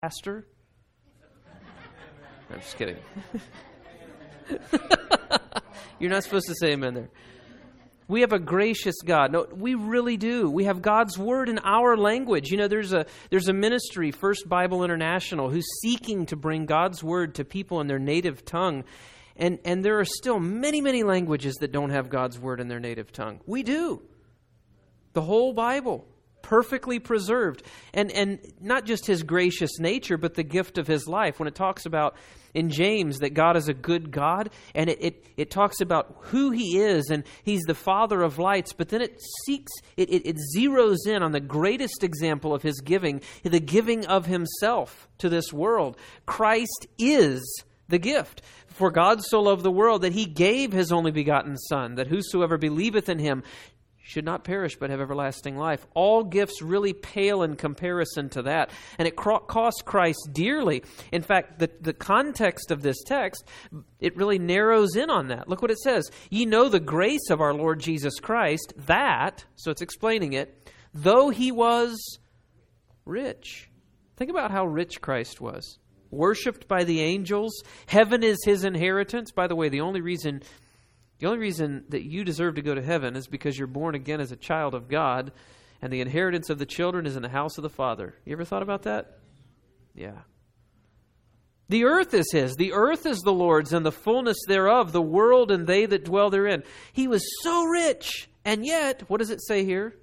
pastor? I'm just kidding. You're not supposed to say amen there. We have a gracious God. No, we really do. We have God's Word in our language. You know, there's a ministry, First Bible International, who's seeking to bring God's Word to people in their native tongue. And there are still many, many languages that don't have God's Word in their native tongue. We do. The whole Bible, perfectly preserved. And not just His gracious nature, but the gift of His life. When it talks about in James that God is a good God, and it talks about who He is, and He's the Father of lights, but then it zeroes in on the greatest example of His giving, the giving of Himself to this world. Christ is the gift. For God so loved the world that He gave His only begotten Son, that whosoever believeth in Him should not perish but have everlasting life. All gifts really pale in comparison to that. And it cost Christ dearly. In fact, the context of this text, it really narrows in on that. Look what it says. Ye know the grace of our Lord Jesus Christ, that, so it's explaining it, though He was rich. Think about how rich Christ was. Worshipped by the angels. Heaven is His inheritance. By the way, the only reason that you deserve to go to heaven is because you're born again as a child of God, and the inheritance of the children is in the house of the Father. You ever thought about that? Yeah. The earth is His. The earth is the Lord's, and the fullness thereof, the world and they that dwell therein. He was so rich, and yet, what does it say here?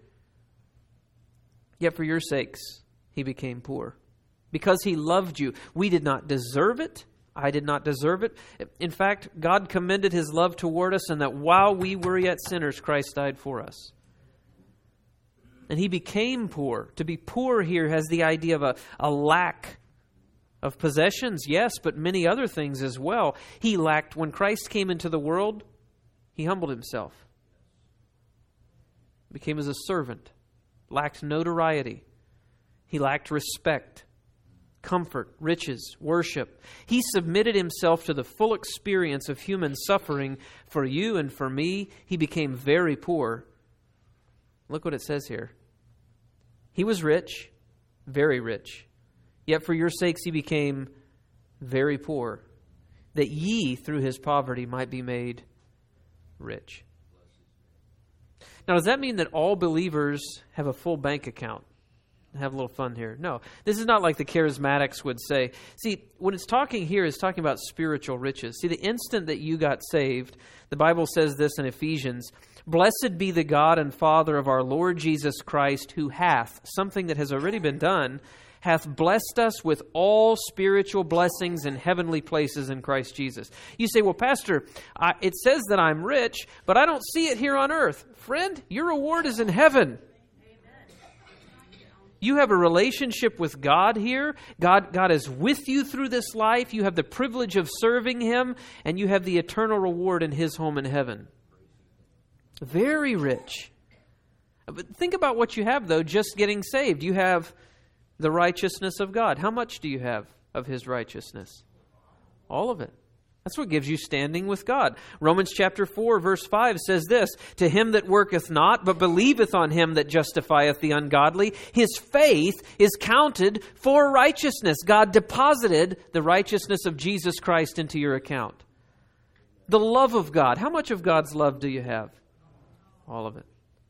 Yet for your sakes, He became poor. Because He loved you. We did not deserve it. I did not deserve it. In fact, God commended His love toward us, and that while we were yet sinners, Christ died for us. And He became poor. To be poor here has the idea of a lack of possessions, yes, but many other things as well. He lacked, when Christ came into the world, He humbled Himself. Became as a servant. Lacked notoriety. He lacked respect, comfort, riches, worship. He submitted Himself to the full experience of human suffering for you and for me. He became very poor. Look what it says here. He was rich, very rich. Yet for your sakes He became very poor, that ye through His poverty might be made rich. Now, does that mean that all believers have a full bank account? Have a little fun here. No, this is not like the charismatics would say. See, when it's talking here, it's talking about spiritual riches. See, the instant that you got saved, the Bible says this in Ephesians, blessed be the God and Father of our Lord Jesus Christ, who hath, something that has already been done, hath blessed us with all spiritual blessings in heavenly places in Christ Jesus. You say, well, Pastor, it says that I'm rich, but I don't see it here on earth. Friend, your reward is in heaven. You have a relationship with God here. God is with you through this life. You have the privilege of serving Him, and you have the eternal reward in His home in heaven. Very rich. But think about what you have, though, just getting saved. You have the righteousness of God. How much do you have of His righteousness? All of it. That's what gives you standing with God. Romans chapter 4, verse 5 says this, to him that worketh not, but believeth on Him that justifieth the ungodly, his faith is counted for righteousness. God deposited the righteousness of Jesus Christ into your account. The love of God. How much of God's love do you have? All of it.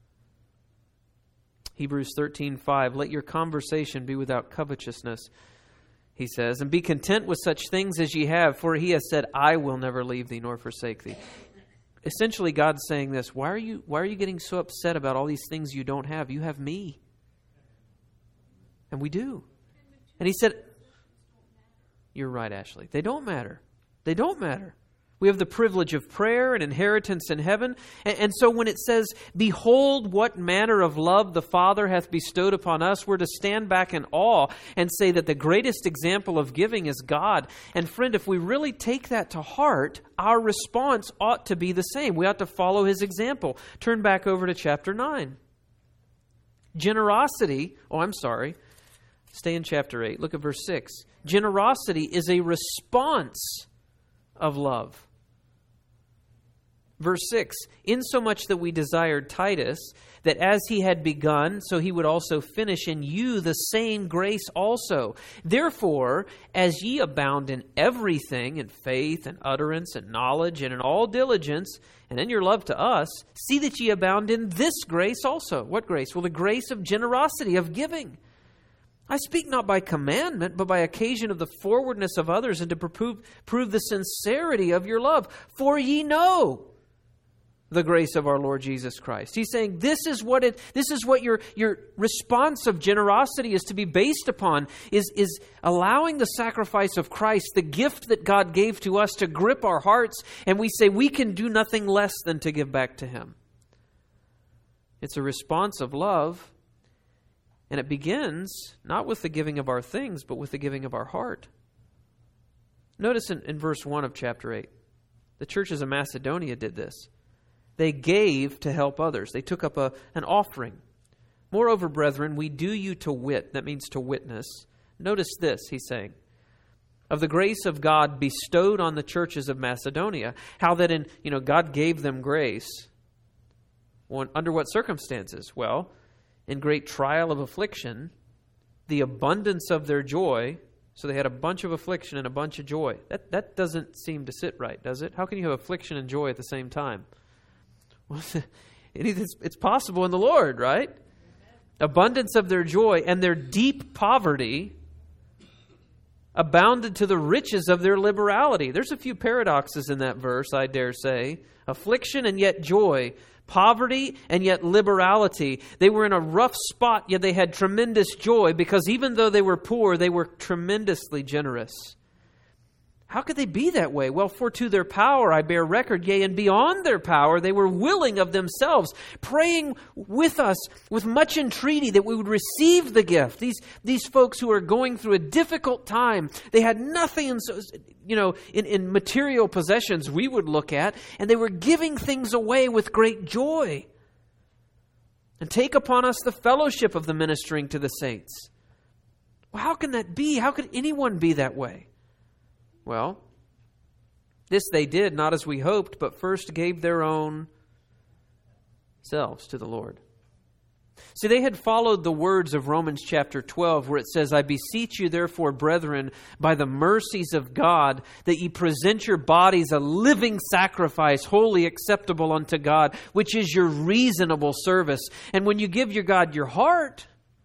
Hebrews 13:5, let your conversation be without covetousness, He says, and be content with such things as ye have, for He has said, I will never leave thee nor forsake thee. Essentially, God's saying this, why are you getting so upset about all these things you don't have? You have me. And we do. And He said, you're right, Ashley. They don't matter. They don't matter. We have the privilege of prayer and inheritance in heaven. And so when it says, behold what manner of love the Father hath bestowed upon us, we're to stand back in awe and say that the greatest example of giving is God. And friend, if we really take that to heart, our response ought to be the same. We ought to follow His example. Turn back over to chapter 9. Generosity, stay in chapter 8. Look at verse 6. Generosity is a response of love. Verse 6, insomuch that we desired Titus, that as he had begun, so he would also finish in you the same grace also. Therefore, as ye abound in everything, in faith and utterance and knowledge and in all diligence, and in your love to us, see that ye abound in this grace also. What grace? Well, the grace of generosity, of giving. I speak not by commandment, but by occasion of the forwardness of others, and to prove the sincerity of your love. For ye know the grace of our Lord Jesus Christ. He's saying this is what your response of generosity is to be based upon, is allowing the sacrifice of Christ, the gift that God gave to us, to grip our hearts, and we say we can do nothing less than to give back to Him. It's a response of love, and it begins not with the giving of our things, but with the giving of our heart. Notice in verse 1 of chapter 8, the churches of Macedonia did this. They gave to help others. They took up an offering. Moreover, brethren, we do you to wit. That means to witness. Notice this, he's saying. Of the grace of God bestowed on the churches of Macedonia. How that God gave them grace. Under what circumstances? Well, in great trial of affliction, the abundance of their joy. So they had a bunch of affliction and a bunch of joy. That doesn't seem to sit right, does it? How can you have affliction and joy at the same time? Well, it's possible in the Lord, right? Abundance of their joy and their deep poverty abounded to the riches of their liberality. There's a few paradoxes in that verse, I dare say. Affliction and yet joy. Poverty and yet liberality. They were in a rough spot, yet they had tremendous joy, because even though they were poor, they were tremendously generous. How could they be that way? Well, for to their power I bear record, yea, and beyond their power they were willing of themselves, praying with us with much entreaty that we would receive the gift. These folks who are going through a difficult time, they had nothing in material possessions we would look at, and they were giving things away with great joy. And take upon us the fellowship of the ministering to the saints. Well, how can that be? How could anyone be that way? Well, this they did, not as we hoped, but first gave their own selves to the Lord. See, they had followed the words of Romans chapter 12, where it says, I beseech you, therefore, brethren, by the mercies of God, that ye present your bodies a living sacrifice, wholly acceptable unto God, which is your reasonable service. And when you give your God your heart,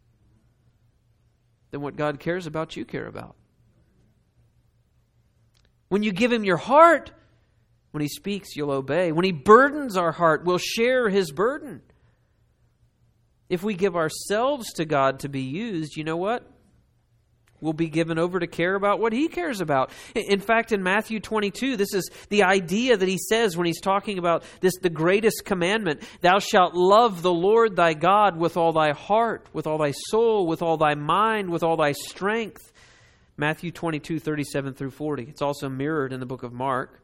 then what God cares about, you care about. When you give Him your heart, when He speaks, you'll obey. When He burdens our heart, we'll share His burden. If we give ourselves to God to be used, you know what? We'll be given over to care about what He cares about. In fact, in Matthew 22, this is the idea that He says when He's talking about this, the greatest commandment. Thou shalt love the Lord thy God with all thy heart, with all thy soul, with all thy mind, with all thy strength. Matthew 22, 37 through 40. It's also mirrored in the book of Mark.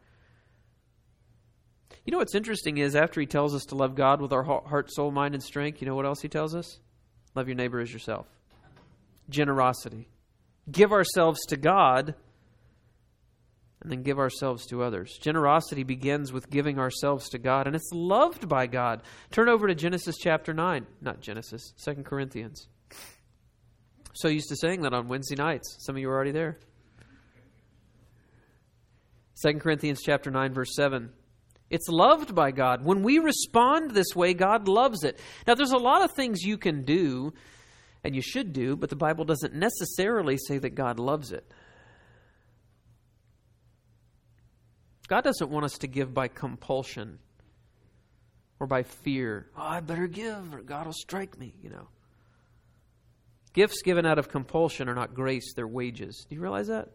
You know what's interesting is after He tells us to love God with our heart, soul, mind, and strength, you know what else He tells us? Love your neighbor as yourself. Generosity. Give ourselves to God and then give ourselves to others. Generosity begins with giving ourselves to God, and it's loved by God. Turn over to Genesis chapter 9. Not Genesis, 2 Corinthians. So used to saying that on Wednesday nights. Some of you are already there. 2 Corinthians chapter 9, verse 7. It's loved by God. When we respond this way, God loves it. Now, there's a lot of things you can do, and you should do, but the Bible doesn't necessarily say that God loves it. God doesn't want us to give by compulsion or by fear. Oh, I better give or God will strike me, Gifts given out of compulsion are not grace, they're wages. Do you realize that?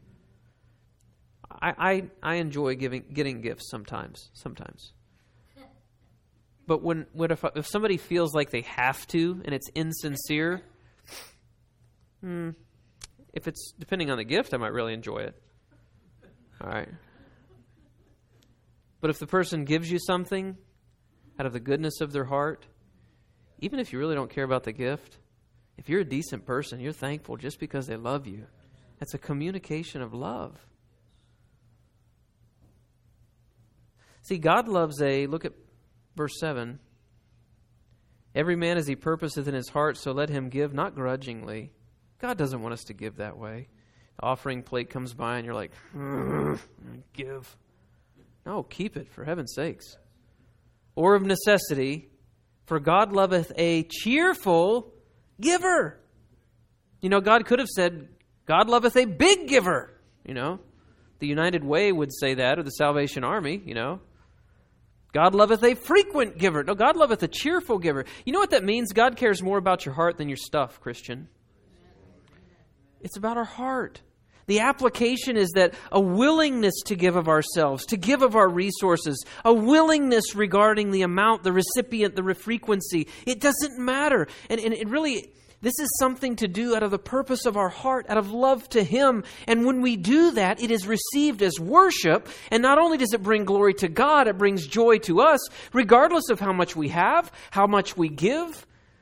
I enjoy getting gifts sometimes. But if somebody feels like they have to and it's insincere, if it's depending on the gift, I might really enjoy it. All right. But if the person gives you something out of the goodness of their heart, even if you really don't care about the gift, if you're a decent person, you're thankful just because they love you. That's a communication of love. See, God loves look at verse 7. Every man as he purposeth in his heart, so let him give, not grudgingly. God doesn't want us to give that way. The offering plate comes by and you're like, give. No, keep it, for heaven's sakes. Or of necessity, for God loveth a cheerful giver. God could have said, God loveth a big giver. The United Way would say that, or the Salvation Army, God loveth a frequent giver. No, God loveth a cheerful giver. You know what that means? God cares more about your heart than your stuff, Christian. It's about our heart. The application is that a willingness to give of ourselves, to give of our resources, a willingness regarding the amount, the recipient, the frequency. It doesn't matter. And it really, this is something to do out of the purpose of our heart, out of love to Him. And when we do that, it is received as worship. And not only does it bring glory to God, it brings joy to us, regardless of how much we have, how much we give.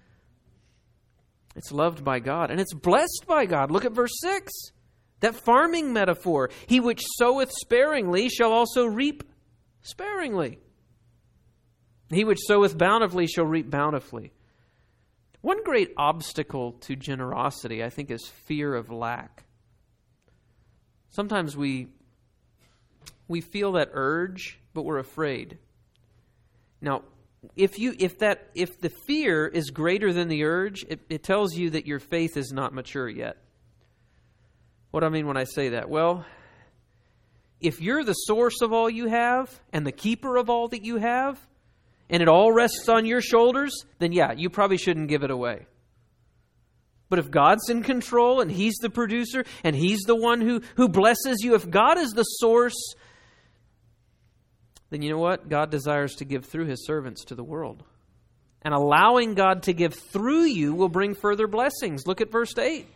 It's loved by God and it's blessed by God. Look at verse 6. That farming metaphor. He which soweth sparingly shall also reap sparingly. He which soweth bountifully shall reap bountifully. One great obstacle to generosity, I think, is fear of lack. Sometimes we feel that urge, but we're afraid. Now, if the fear is greater than the urge, it tells you that your faith is not mature yet. What do I mean when I say that? Well, if you're the source of all you have and the keeper of all that you have, and it all rests on your shoulders, then yeah, you probably shouldn't give it away. But if God's in control and He's the producer and He's the one who blesses you, if God is the source, then you know what? God desires to give through His servants to the world. And allowing God to give through you will bring further blessings. Look at verse 8.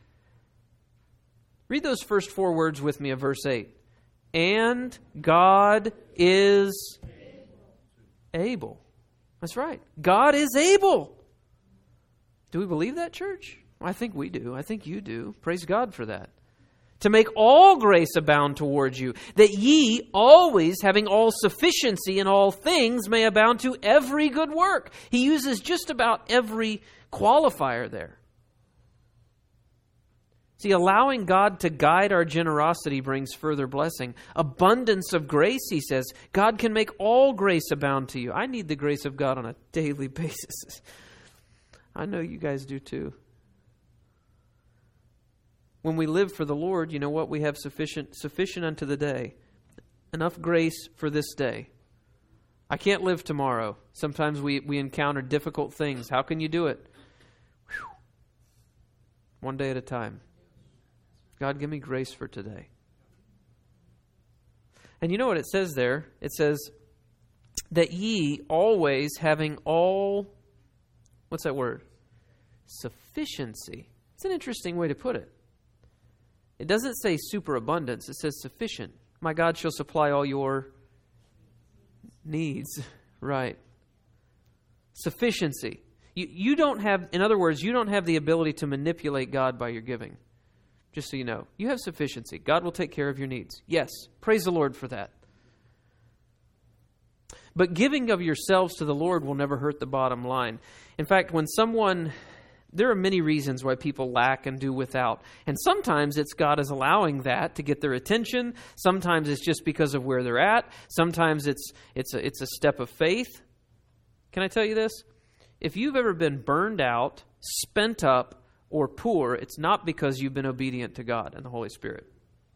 Read those first 4 words with me of verse 8. And God is able. That's right. God is able. Do we believe that, church? Well, I think we do. I think you do. Praise God for that. To make all grace abound towards you, that ye always, having all sufficiency in all things, may abound to every good work. He uses just about every qualifier there. See, allowing God to guide our generosity brings further blessing. Abundance of grace, he says. God can make all grace abound to you. I need the grace of God on a daily basis. I know you guys do too. When we live for the Lord, you know what? We have sufficient unto the day. Enough grace for this day. I can't live tomorrow. Sometimes we encounter difficult things. How can you do it? Whew. One day at a time. God, give me grace for today. And you know what it says there? It says, that ye always having all, what's that word? Sufficiency. It's an interesting way to put it. It doesn't say superabundance. It says sufficient. My God shall supply all your needs. Right. Sufficiency. You don't have, in other words, you don't have the ability to manipulate God by your giving. Just so you know. You have sufficiency. God will take care of your needs. Yes. Praise the Lord for that. But giving of yourselves to the Lord will never hurt the bottom line. In fact, there are many reasons why people lack and do without. And sometimes it's God is allowing that to get their attention. Sometimes it's just because of where they're at. Sometimes it's a step of faith. Can I tell you this? If you've ever been burned out, spent up, or poor, it's not because you've been obedient to God and the Holy Spirit.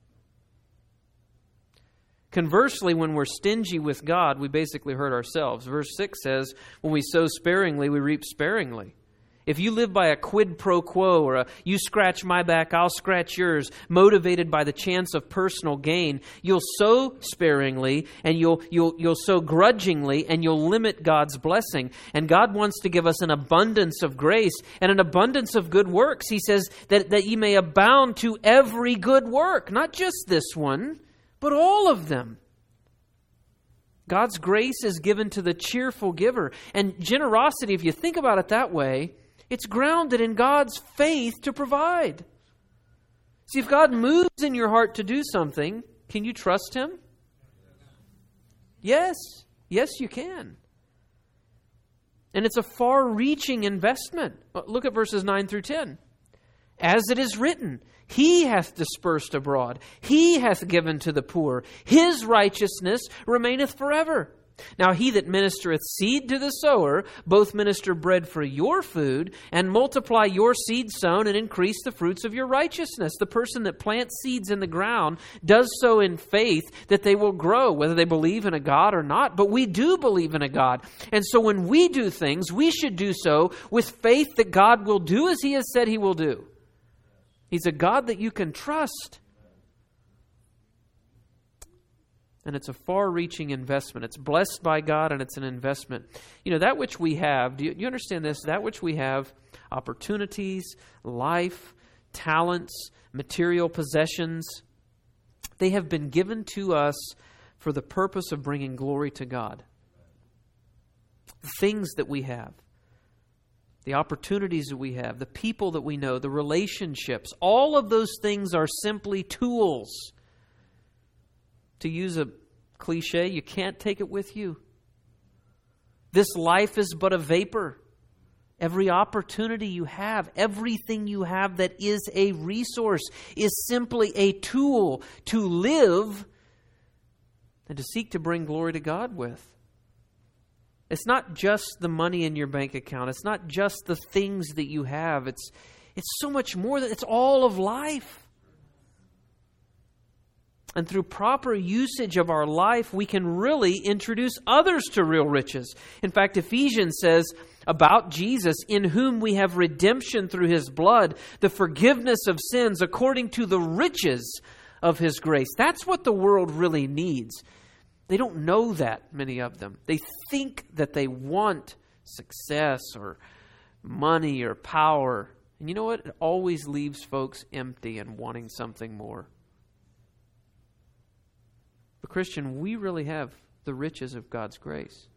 Conversely, when we're stingy with God, we basically hurt ourselves. Verse 6 says, when we sow sparingly, we reap sparingly. If you live by a quid pro quo or you scratch my back, I'll scratch yours, motivated by the chance of personal gain, you'll sow sparingly and you'll sow grudgingly and you'll limit God's blessing. And God wants to give us an abundance of grace and an abundance of good works. He says that ye may abound to every good work, not just this one, but all of them. God's grace is given to the cheerful giver. And generosity, if you think about it that way, it's grounded in God's faith to provide. See, if God moves in your heart to do something, can you trust Him? Yes. Yes, you can. And it's a far-reaching investment. Look at verses 9 through 10. As it is written, He hath dispersed abroad. He hath given to the poor. His righteousness remaineth forever. Now he that ministereth seed to the sower, both minister bread for your food, and multiply your seed sown, and increase the fruits of your righteousness. The person that plants seeds in the ground does so in faith that they will grow, whether they believe in a God or not. But we do believe in a God. And so when we do things, we should do so with faith that God will do as He has said He will do. He's a God that you can trust. And it's a far-reaching investment. It's blessed by God, and it's an investment. You know, that which we have, do you understand this? That which we have, opportunities, life, talents, material possessions, they have been given to us for the purpose of bringing glory to God. The things that we have, the opportunities that we have, the people that we know, the relationships, all of those things are simply tools. To use a cliche, you can't take it with you. This life is but a vapor. Every opportunity you have, everything you have that is a resource is simply a tool to live and to seek to bring glory to God with. It's not just the money in your bank account. It's not just the things that you have. It's so much more. It's all of life. And through proper usage of our life, we can really introduce others to real riches. In fact, Ephesians says about Jesus, in whom we have redemption through His blood, the forgiveness of sins according to the riches of His grace. That's what the world really needs. They don't know that, many of them. They think that they want success or money or power. And you know what? It always leaves folks empty and wanting something more. But Christian, we really have the riches of God's grace.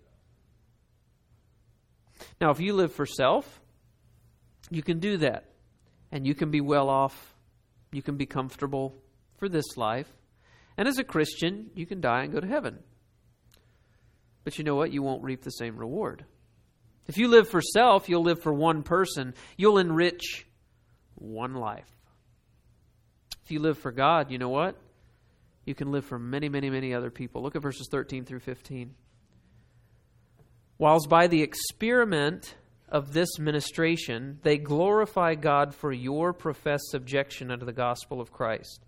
Now, if you live for self, you can do that. And you can be well off. You can be comfortable for this life. And as a Christian, you can die and go to heaven. But you know what? You won't reap the same reward. If you live for self, you'll live for one person. You'll enrich one life. If you live for God, you know what? You can live for many, many, many other people. Look at verses 13 through 15. Whilst by the experiment of this ministration, they glorify God for your professed subjection unto the gospel of Christ.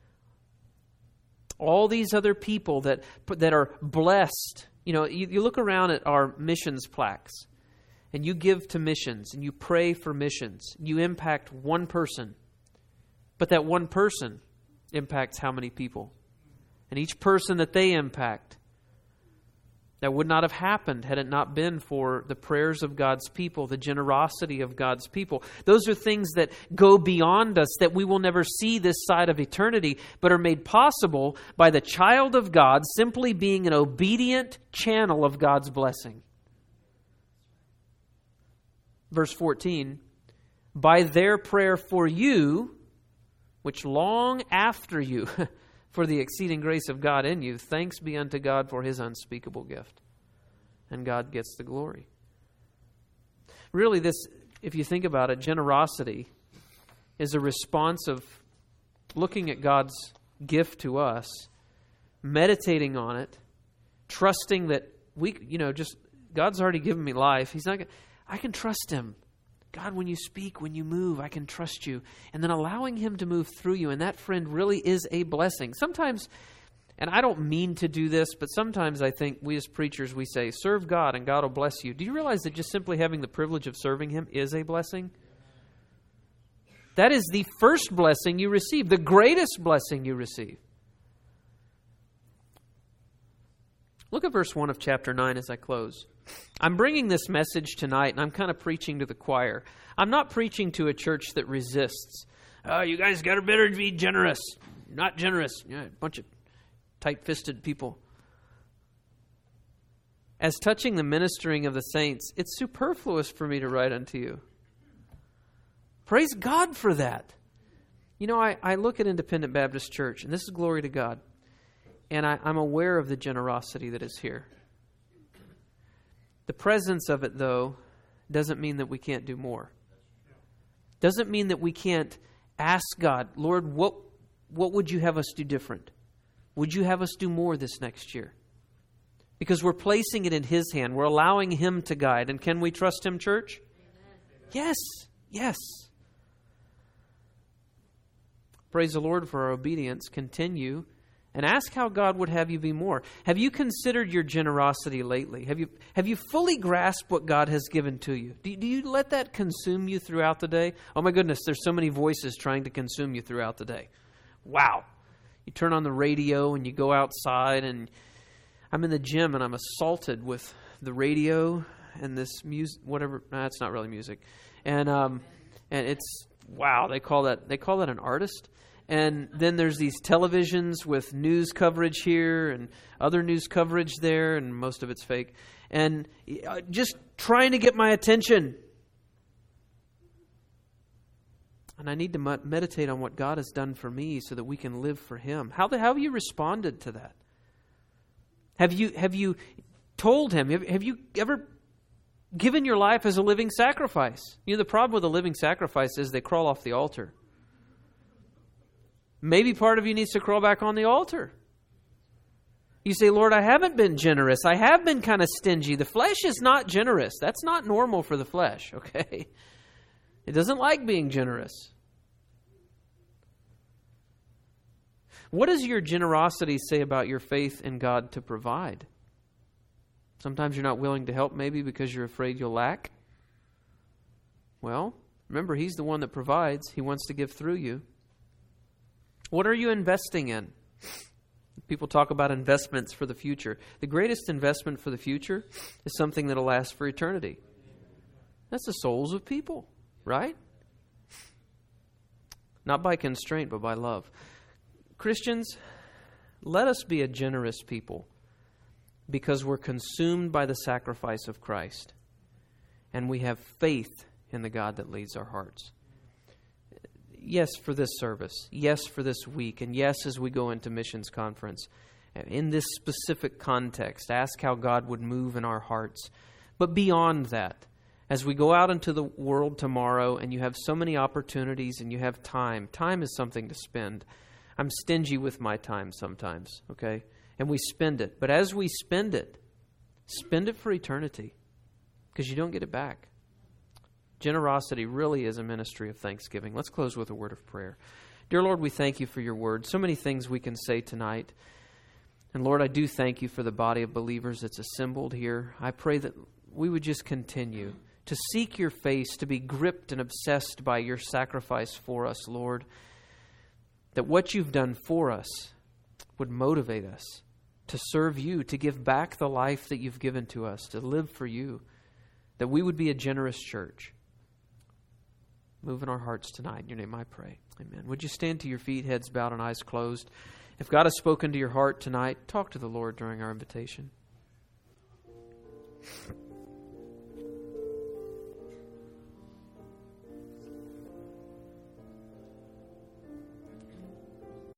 All these other people that are blessed, you know, you look around at our missions plaques, and you give to missions, and you pray for missions. You impact one person. But that one person impacts how many people? And each person that they impact, that would not have happened had it not been for the prayers of God's people, the generosity of God's people. Those are things that go beyond us, that we will never see this side of eternity, but are made possible by the child of God simply being an obedient channel of God's blessing. Verse 14, by their prayer for you, which long after you... for the exceeding grace of God in you, thanks be unto God for His unspeakable gift. And God gets the glory. Really, this, if you think about it, generosity is a response of looking at God's gift to us, meditating on it, trusting that God's already given me life. I can trust Him. God, when you speak, when you move, I can trust you. And then allowing Him to move through you. And that, friend, really is a blessing. Sometimes, and I don't mean to do this, but sometimes I think we as preachers, we say, serve God and God will bless you. Do you realize that just simply having the privilege of serving Him is a blessing? That is the first blessing you receive, the greatest blessing you receive. Look at verse 1 of chapter 9 as I close. I'm bringing this message tonight, and I'm kind of preaching to the choir. I'm not preaching to a church that resists. Oh, you guys got to better be generous. Not generous. A bunch of tight-fisted people. As touching the ministering of the saints, it's superfluous for me to write unto you. Praise God for that. You know, I look at Independent Baptist Church, and this is glory to God. And I'm aware of the generosity that is here. The presence of it, though, doesn't mean that we can't do more. Doesn't mean that we can't ask God, Lord, what would you have us do different? Would you have us do more this next year? Because we're placing it in His hand. We're allowing Him to guide. And can we trust Him, church? Amen. Yes. Yes. Praise the Lord for our obedience. Continue and ask how God would have you be more. Have you considered your generosity lately? Have you fully grasped what God has given to you? Do you let that consume you throughout the day? Oh my goodness, there's so many voices trying to consume you throughout the day. Wow. You turn on the radio and you go outside, and I'm in the gym and I'm assaulted with the radio and this music, whatever. It's not really music. And it's, wow, they call that an artist. And then there's these televisions with news coverage here and other news coverage there, and most of it's fake. And just trying to get my attention. And I need to meditate on what God has done for me so that we can live for Him. How have you responded to that? Have you told Him? Have you ever given your life as a living sacrifice? You know, the problem with a living sacrifice is they crawl off the altar. Maybe part of you needs to crawl back on the altar. You say, Lord, I haven't been generous. I have been kind of stingy. The flesh is not generous. That's not normal for the flesh, okay? It doesn't like being generous. What does your generosity say about your faith in God to provide? Sometimes you're not willing to help, maybe because you're afraid you'll lack. Well, remember, He's the one that provides. He wants to give through you. What are you investing in? People talk about investments for the future. The greatest investment for the future is something that will last for eternity. That's the souls of people, right? Not by constraint, but by love. Christians, let us be a generous people because we're consumed by the sacrifice of Christ. And we have faith in the God that leads our hearts. Yes, for this service. Yes, for this week. And yes, as we go into missions conference. In this specific context, ask how God would move in our hearts. But beyond that, as we go out into the world tomorrow and you have so many opportunities and you have time. Time is something to spend. I'm stingy with my time sometimes, okay? And we spend it. But as we spend it for eternity. Because you don't get it back. Generosity really is a ministry of thanksgiving. Let's close with a word of prayer. Dear Lord, we thank You for Your word. So many things we can say tonight. And Lord, I do thank You for the body of believers that's assembled here. I pray that we would just continue to seek Your face, to be gripped and obsessed by Your sacrifice for us, Lord. That what You've done for us would motivate us to serve You, to give back the life that You've given to us, to live for You. That we would be a generous church. Move in our hearts tonight. In Your name I pray. Amen. Would you stand to your feet, heads bowed and eyes closed? If God has spoken to your heart tonight, talk to the Lord during our invitation.